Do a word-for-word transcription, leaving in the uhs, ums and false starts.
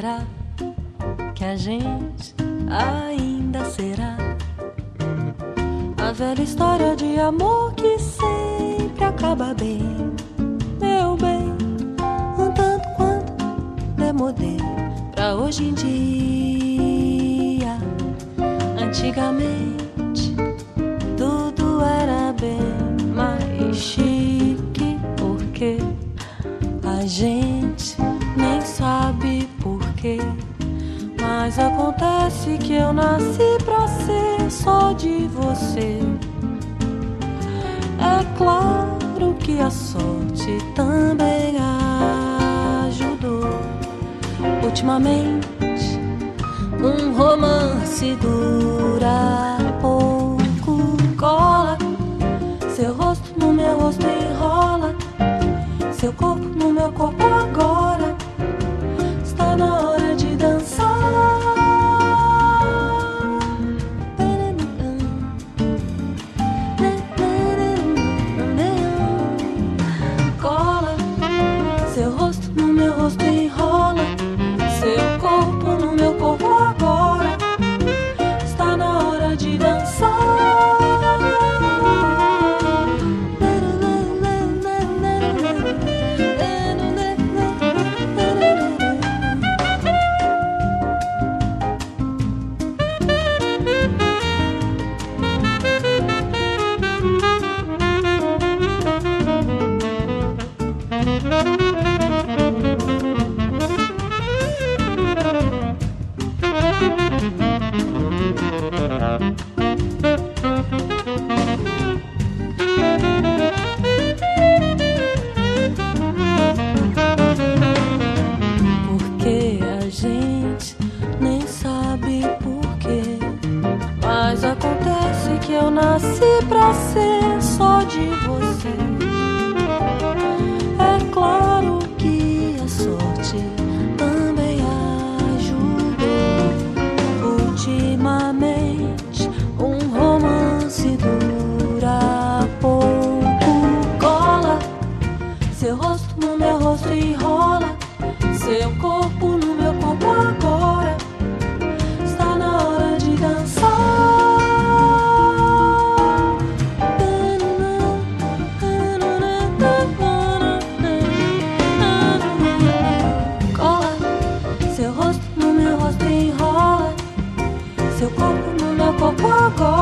será que a gente ainda será? A velha história de amor que sempre acaba bem, meu bem, um tanto quanto demodei pra hoje em dia. Antigamente tudo era bem mais chique, porque a gente nem sabe porquê. Mas acontece que eu nasci pra ser só de você. É claro que a sorte também ajudou. Ultimamente um romance dura pouco. Cola seu rosto no meu rosto, enrola seu corpo no meu corpo agora. Está na hora de dançar. Cola seu rosto no meu rosto, enrola seu corpo no meu corpo agora. Está na hora de dançar. Porque a gente nem sabe porquê. Mas acontece que eu nasci pra ser só de você. É claro que a sorte também ajudou. Ultimamente um romance dura pouco. Cola seu rosto no meu rosto, enrola seu corpo no meu corpo agora. Está na hora de dançar. Cola seu rosto no meu rosto, enrola seu corpo no meu corpo agora.